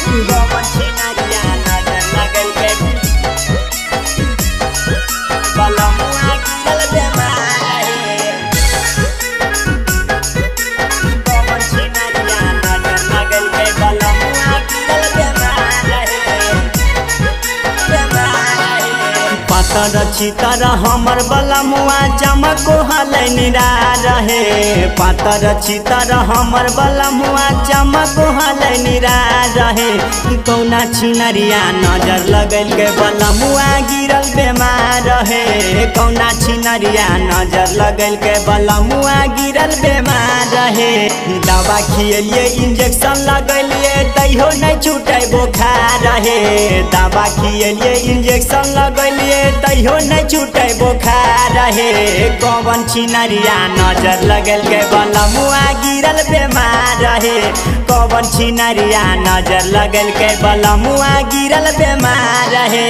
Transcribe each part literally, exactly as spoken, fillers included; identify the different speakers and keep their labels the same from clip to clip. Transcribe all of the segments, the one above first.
Speaker 1: पातर चितर हमर बलमुआ चमको हलै निरा रहे। पातर चितर हमर बलमुआ चमको हलै निरा रहे। कौना छिनरिया नजर लगल के बलमुआ गिरल बेमार रहे। कौना छिनरिया नजर लगल के बलमुआ गिरल बेमार रहे। दवा खियलिए इंजेक्शन लगलिए तैयो नहीं छूटे बुखार रहे। दवा खियलिए इंजेक्शन लगलिए तैयो नहीं छूटे बुखार रहे। कौन छिनरिया नजर लगल के बलमुआ गिरल बेमार रहे। कौन छिनरिया नजर लगल के बलमुआ गिरल बेमार रहे।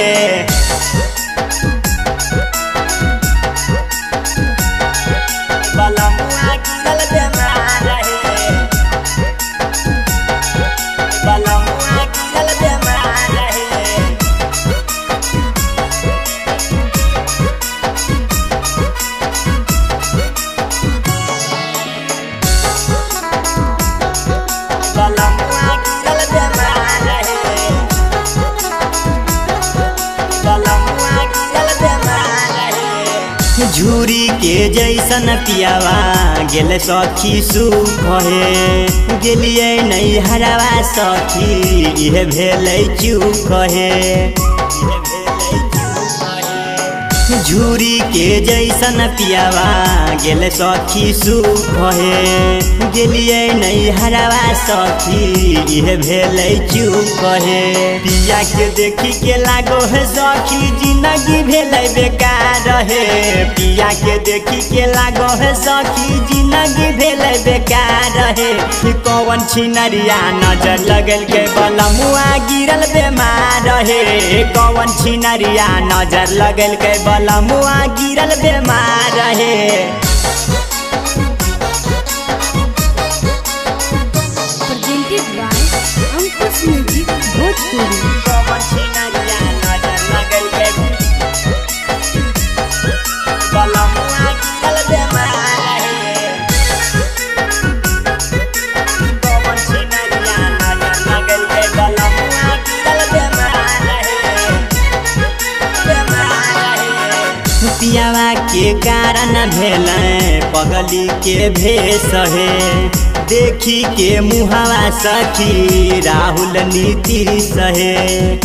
Speaker 1: बलमुआ गिरल बेमार रहे। बलमुआ गिरल बेमार रहे। बलमुआ गिरल बेमार रहे। बलमुआ गिरल बेमार रहे। झूरी के जैसन पियावा गेल सखी सुख हे। गेलिए नहीं हरवा सखी इहे भेलै चूक हे। झूरी के जैसन पियावा गेल सखी सुख हे। गेलिए नहीं हरवा सखी इहे भेलै चूक हे। पिया के देखी के लागो है सखी जिंदगी भेलै बेकार रहे। पिया के देखी के लागो है सखी जिंदगी भेलै बेकार रहे। कौन छिनरिया नजर लगल के बलमुआ गिरल बेमार रहे। कौन छिनरिया नजर लगल के बलमुआ गिरल बेमार रहे।
Speaker 2: Presented by Ankush Music Bhojpuri।
Speaker 1: कौन छिनरिया नजर लगल के बलमुआ गिरल बेमार रहे। कौन छिनरिया नजर लगल के बलमुआ गिरल बेमार रहे। बेमार रहे। पियावा के कारण भेलै पगली के भेष हे। देखी के मुहावा सखी राहुल नीतीश हे।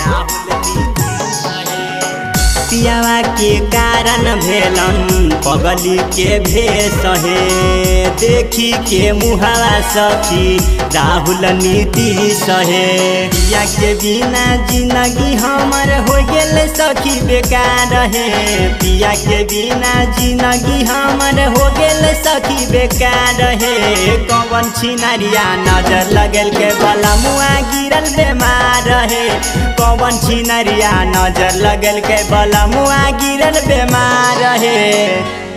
Speaker 1: पियावा के कारण भेलन पगली के भेष हे। देखी के मुहावा सखी राहुल नीतीश हे। पिया के बिना जिंदगी हमर हो गेल सखी बेकार हे। पिया के बिना जिंदगी हमर हो गेल सखी बेकार हे। कौन छिनरिया नजर लगल के बलमुआ गिरल बेमार रहे। कौन छिनरिया नजर लगल के बलमुआ गिरल बेमार रहे।